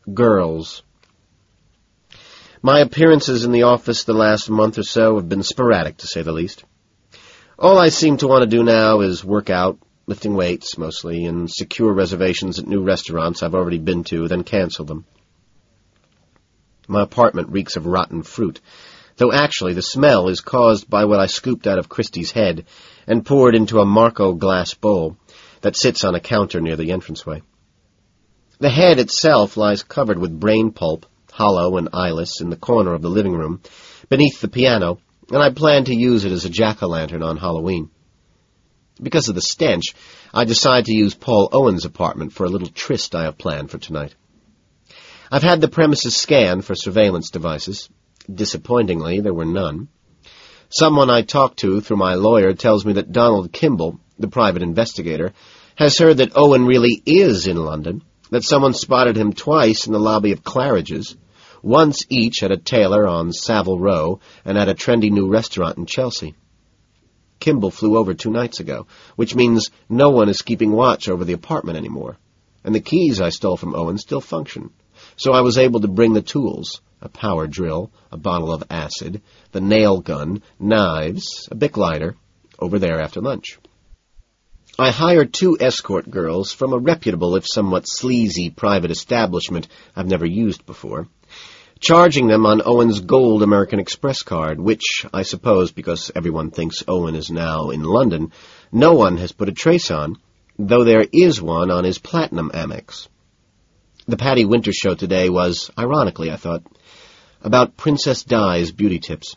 Girls. My appearances in the office the last month or so have been sporadic, to say the least. All I seem to want to do now is work out, lifting weights mostly, and secure reservations at new restaurants I've already been to, then cancel them. My apartment reeks of rotten fruit, though actually the smell is caused by what I scooped out of Christie's head and poured into a Marco glass bowl that sits on a counter near the entranceway. The head itself lies covered with brain pulp, hollow and eyeless, in the corner of the living room, beneath the piano, and I plan to use it as a jack-o'-lantern on Halloween. Because of the stench, I decide to use Paul Owen's apartment for a little tryst I have planned for tonight. I've had the premises scanned for surveillance devices. Disappointingly, there were none. Someone I talked to through my lawyer tells me that Donald Kimball, the private investigator, has heard that Owen really is in London, that someone spotted him twice in the lobby of Claridge's, once each at a tailor on Savile Row and at a trendy new restaurant in Chelsea. Kimball flew over 2 nights ago, which means no one is keeping watch over the apartment anymore, and the keys I stole from Owen still function. So I was able to bring the tools, a power drill, a bottle of acid, the nail gun, knives, a Bic lighter, over there after lunch. I hired 2 escort girls from a reputable, if somewhat sleazy, private establishment I've never used before, charging them on Owen's gold American Express card, which, I suppose because everyone thinks Owen is now in London, no one has put a trace on, though there is one on his platinum Amex. The Patty Winter show today was, ironically, I thought, about Princess Di's beauty tips.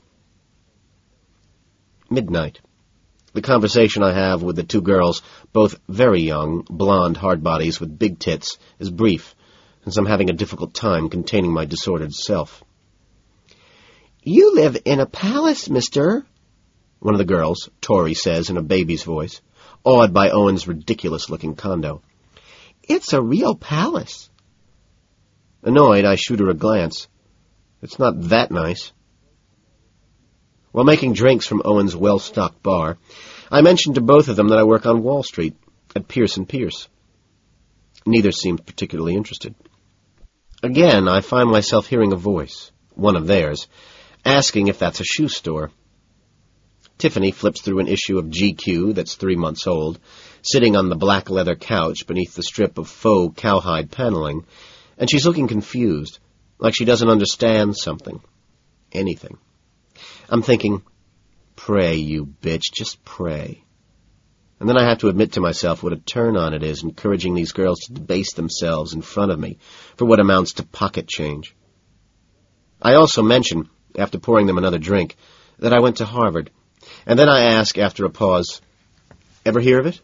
Midnight. The conversation I have with the 2 girls, both very young, blonde hardbodies with big tits, is brief, since I'm having a difficult time containing my disordered self. "You live in a palace, mister," one of the girls, Tori, says in a baby's voice, awed by Owen's ridiculous-looking condo. "It's a real palace." Annoyed, I shoot her a glance. It's not that nice. While making drinks from Owen's well-stocked bar, I mentioned to both of them that I work on Wall Street, at Pierce & Pierce. Neither seemed particularly interested. Again, I find myself hearing a voice, one of theirs, asking if that's a shoe store. Tiffany flips through an issue of GQ that's 3 months old, sitting on the black leather couch beneath the strip of faux cowhide paneling, and she's looking confused, like she doesn't understand something. Anything. I'm thinking, pray, you bitch, just pray. And then I have to admit to myself what a turn-on it is encouraging these girls to debase themselves in front of me for what amounts to pocket change. I also mention, after pouring them another drink, that I went to Harvard, and then I ask, after a pause, "Ever hear of it?"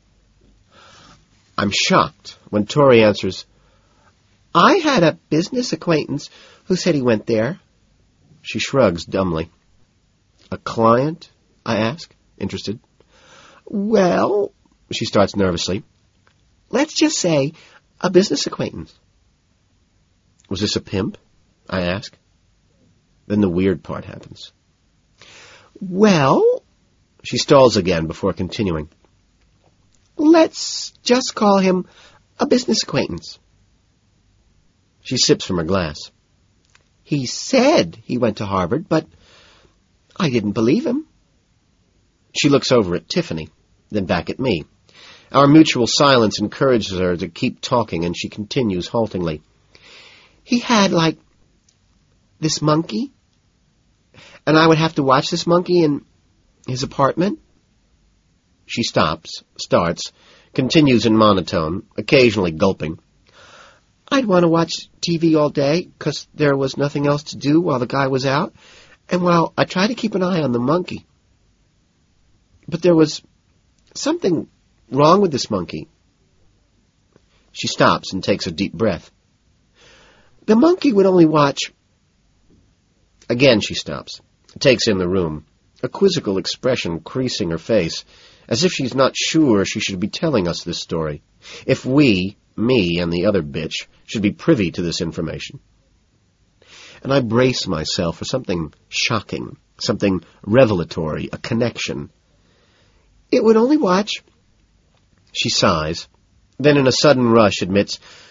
I'm shocked when Tori answers, "I had a business acquaintance who said he went there." She shrugs dumbly. "A client?" I ask, interested. "Well," she starts nervously, "let's just say a business acquaintance." "Was this a pimp?" I ask. Then the weird part happens. "Well," she stalls again before continuing, "let's just call him a business acquaintance." She sips from her glass. "He said he went to Harvard, but I didn't believe him." She looks over at Tiffany, then back at me. Our mutual silence encourages her to keep talking, and she continues haltingly. "He had, like, this monkey, and I would have to watch this monkey in his apartment." She stops, starts, continues in monotone, occasionally gulping. "I'd want to watch TV all day, 'cause there was nothing else to do while the guy was out, and while I tried to keep an eye on the monkey. But there was something wrong with this monkey." She stops and takes a deep breath. "The monkey would only watch—" Again she stops, takes in the room, a quizzical expression creasing her face, as if she's not sure she should be telling us this story, if we, me and the other bitch, should be privy to this information. And I brace myself for something shocking, something revelatory, a connection. "It would only watch—" She sighs, then in a sudden rush admits,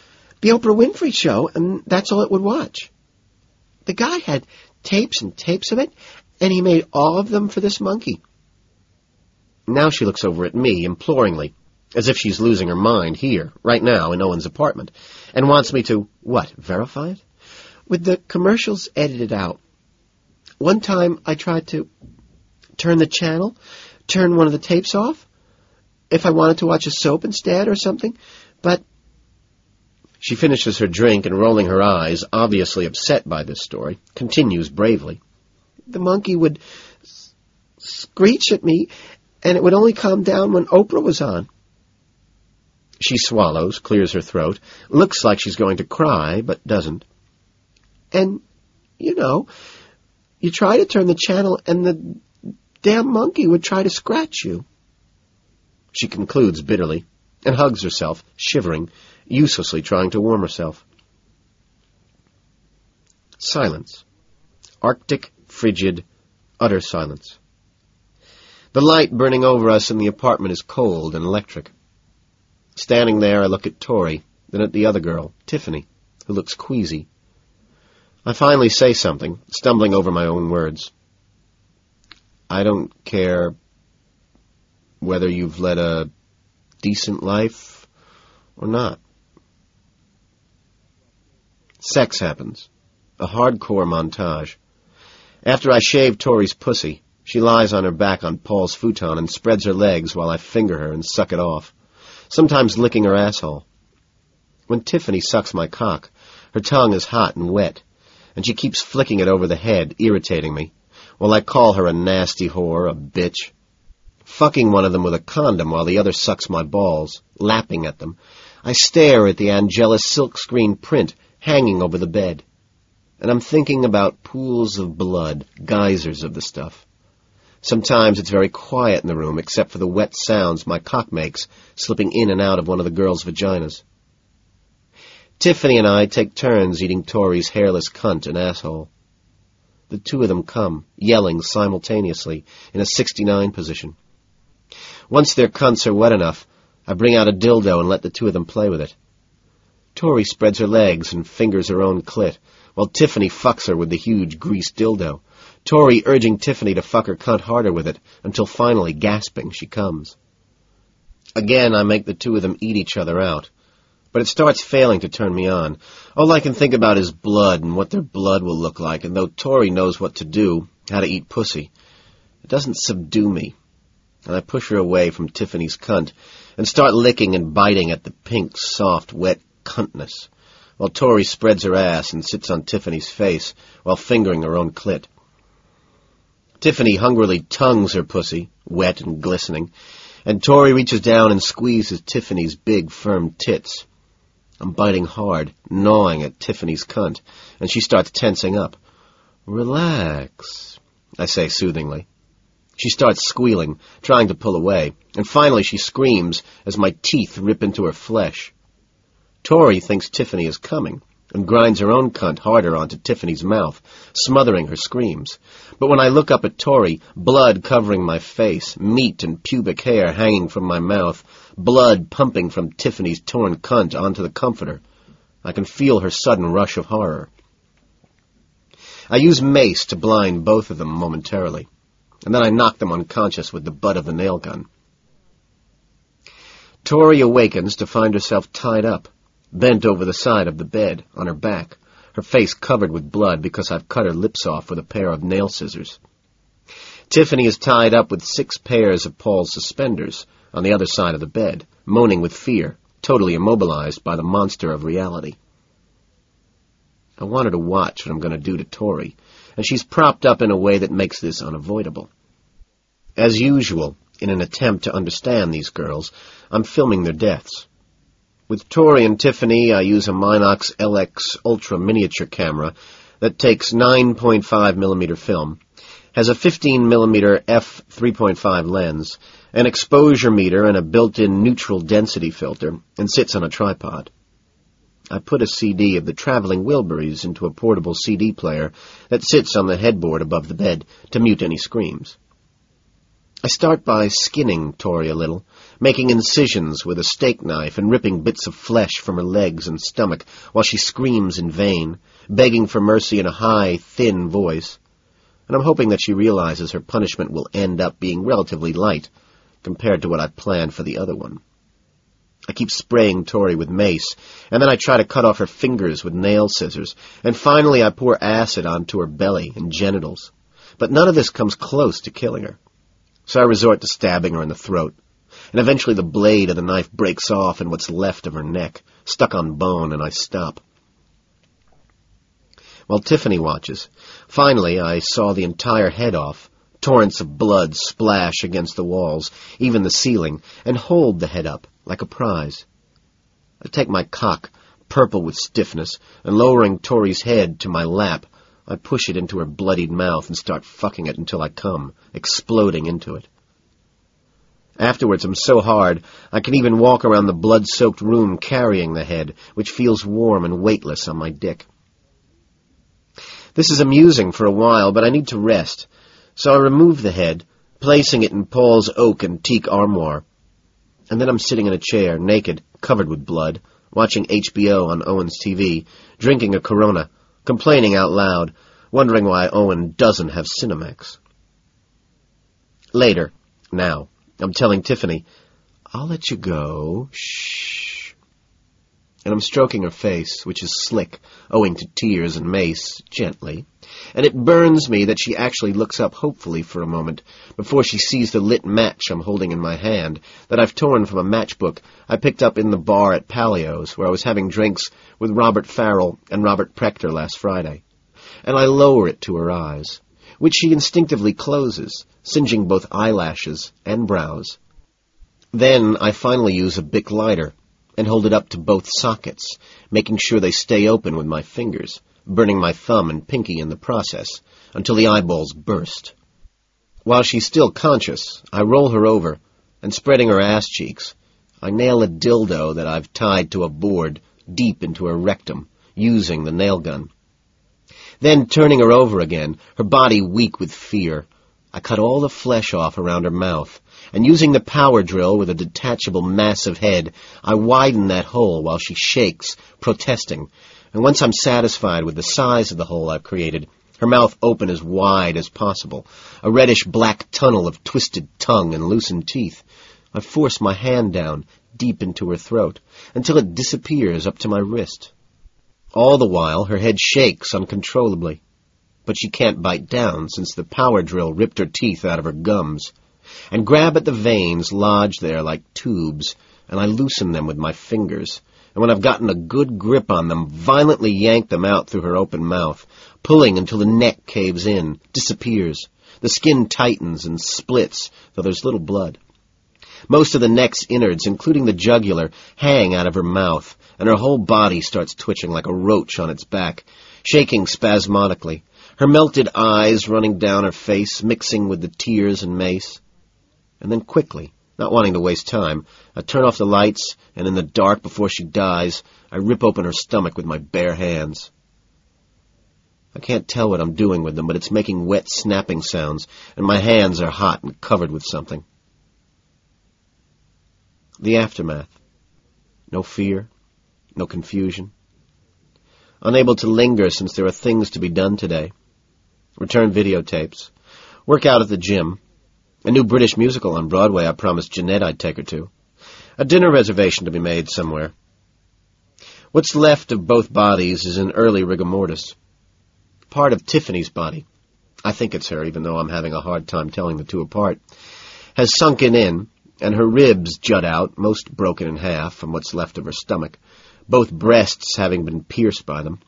the Oprah Winfrey Show, and that's all it would watch. The guy had tapes and tapes of it, and he made all of them for this monkey. Now she looks over at me imploringly, as if she's losing her mind here, right now, in Owen's apartment, and wants me to, what, verify it? With the commercials edited out. One time I tried to turn the channel, turn one of the tapes off, if I wanted to watch a soap instead or something, but... She finishes her drink and, rolling her eyes, obviously upset by this story, continues bravely. The monkey would screech at me, and it would only calm down when Oprah was on. She swallows, clears her throat, looks like she's going to cry, but doesn't. And, you know, you try to turn the channel, and the damn monkey would try to scratch you. She concludes bitterly, and hugs herself, shivering, uselessly trying to warm herself. Silence. Arctic, frigid, utter silence. The light burning over us in the apartment is cold and electric. Standing there, I look at Tori, then at the other girl, Tiffany, who looks queasy. I finally say something, stumbling over my own words. I don't care whether you've led a decent life or not. Sex happens. A hardcore montage. After I shave Tori's pussy, she lies on her back on Paul's futon and spreads her legs while I finger her and suck it off, sometimes licking her asshole. When Tiffany sucks my cock, her tongue is hot and wet, and she keeps flicking it over the head, irritating me, while I call her a nasty whore, a bitch. Fucking one of them with a condom while the other sucks my balls, lapping at them. I stare at the Angelus silkscreen print hanging over the bed, and I'm thinking about pools of blood, geysers of the stuff. Sometimes it's very quiet in the room, except for the wet sounds my cock makes, slipping in and out of one of the girls' vaginas. Tiffany and I take turns eating Tori's hairless cunt and asshole. The two of them come, yelling simultaneously, in a 69 position. Once their cunts are wet enough, I bring out a dildo and let the two of them play with it. Tori spreads her legs and fingers her own clit, while Tiffany fucks her with the huge greased dildo, Tori urging Tiffany to fuck her cunt harder with it, until finally, gasping, she comes. Again, I make the two of them eat each other out, but it starts failing to turn me on. All I can think about is blood and what their blood will look like, and though Tori knows what to do, how to eat pussy, it doesn't subdue me, and I push her away from Tiffany's cunt and start licking and biting at the pink, soft, wet cuntness, while Tori spreads her ass and sits on Tiffany's face while fingering her own clit. Tiffany hungrily tongues her pussy, wet and glistening, and Tori reaches down and squeezes Tiffany's big, firm tits. I'm biting hard, gnawing at Tiffany's cunt, and she starts tensing up. "Relax," I say soothingly. She starts squealing, trying to pull away, and finally she screams as my teeth rip into her flesh. Tori thinks Tiffany is coming, and grinds her own cunt harder onto Tiffany's mouth, smothering her screams. But when I look up at Tori, blood covering my face, meat and pubic hair hanging from my mouth, blood pumping from Tiffany's torn cunt onto the comforter, I can feel her sudden rush of horror. I use mace to blind both of them momentarily, and then I knock them unconscious with the butt of the nail gun. Tori awakens to find herself tied up, bent over the side of the bed, on her back, her face covered with blood because I've cut her lips off with a pair of nail scissors. Tiffany is tied up with 6 pairs of Paul's suspenders on the other side of the bed, moaning with fear, totally immobilized by the monster of reality. I want her to watch what I'm going to do to Tori, and she's propped up in a way that makes this unavoidable. As usual, in an attempt to understand these girls, I'm filming their deaths. With Tori and Tiffany, I use a Minox LX Ultra miniature camera that takes 9.5mm film, has a 15mm f3.5 lens, an exposure meter and a built-in neutral density filter, and sits on a tripod. I put a CD of the Traveling Wilburys into a portable CD player that sits on the headboard above the bed to mute any screams. I start by skinning Tori a little, making incisions with a steak knife and ripping bits of flesh from her legs and stomach while she screams in vain, begging for mercy in a high, thin voice. And I'm hoping that she realizes her punishment will end up being relatively light compared to what I planned for the other one. I keep spraying Tori with mace, and then I try to cut off her fingers with nail scissors, and finally I pour acid onto her belly and genitals. But none of this comes close to killing her. So I resort to stabbing her in the throat, and eventually the blade of the knife breaks off in what's left of her neck, stuck on bone, and I stop. While Tiffany watches, finally I saw the entire head off, torrents of blood splash against the walls, even the ceiling, and hold the head up like a prize. I take my cock, purple with stiffness, and lowering Tori's head to my lap, I push it into her bloodied mouth and start fucking it until I come, exploding into it. Afterwards, I'm so hard, I can even walk around the blood-soaked room carrying the head, which feels warm and weightless on my dick. This is amusing for a while, but I need to rest, so I remove the head, placing it in Paul's oak and teak armoire. And then I'm sitting in a chair, naked, covered with blood, watching HBO on Owen's TV, drinking a Corona, complaining out loud, wondering why Owen doesn't have Cinemax. Later, now, I'm telling Tiffany, "I'll let you go, shh." And I'm stroking her face, which is slick, owing to tears and mace, gently, and it burns me that she actually looks up hopefully for a moment before she sees the lit match I'm holding in my hand, that I've torn from a matchbook I picked up in the bar at Palio's, where I was having drinks with Robert Farrell and Robert Prechter last Friday, and I lower it to her eyes, which she instinctively closes, singeing both eyelashes and brows. Then I finally use a Bic lighter and hold it up to both sockets, making sure they stay open with my fingers, burning my thumb and pinky in the process, until the eyeballs burst. While she's still conscious, I roll her over, and spreading her ass cheeks, I nail a dildo that I've tied to a board deep into her rectum, using the nail gun. Then, turning her over again, her body weak with fear, I cut all the flesh off around her mouth, and using the power drill with a detachable massive head, I widen that hole while she shakes, protesting, and once I'm satisfied with the size of the hole I've created, her mouth open as wide as possible, a reddish-black tunnel of twisted tongue and loosened teeth, I force my hand down, deep into her throat, until it disappears up to my wrist. All the while, her head shakes uncontrollably, but she can't bite down since the power drill ripped her teeth out of her gums, and grab at the veins lodged there like tubes, and I loosen them with my fingers, and when I've gotten a good grip on them, violently yank them out through her open mouth, pulling until the neck caves in, disappears, the skin tightens and splits, though there's little blood. Most of the neck's innards, including the jugular, hang out of her mouth, and her whole body starts twitching like a roach on its back, shaking spasmodically, her melted eyes running down her face, mixing with the tears and mace. And then quickly, not wanting to waste time, I turn off the lights, and in the dark before she dies, I rip open her stomach with my bare hands. I can't tell what I'm doing with them, but it's making wet snapping sounds, and my hands are hot and covered with something. The aftermath. No fear, no confusion. Unable to linger since there are things to be done today. Return videotapes. Work out at the gym. A new British musical on Broadway I promised Jeanette I'd take her to. A dinner reservation to be made somewhere. What's left of both bodies is in early rigor mortis. Part of Tiffany's body, I think it's her, even though I'm having a hard time telling the two apart, has sunken in, and her ribs jut out, most broken in half from what's left of her stomach, both breasts having been pierced by them.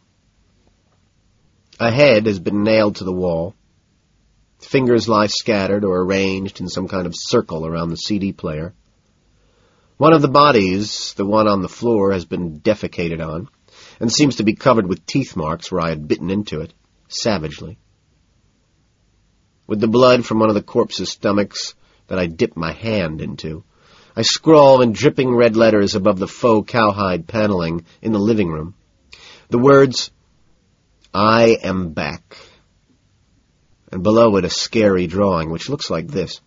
A head has been nailed to the wall. Fingers lie scattered or arranged in some kind of circle around the CD player. One of the bodies, the one on the floor, has been defecated on, and seems to be covered with teeth marks where I had bitten into it, savagely. With the blood from one of the corpse's stomachs that I dipped my hand into, I scrawl in dripping red letters above the faux cowhide paneling in the living room the words, "I am back," and below it a scary drawing which looks like this.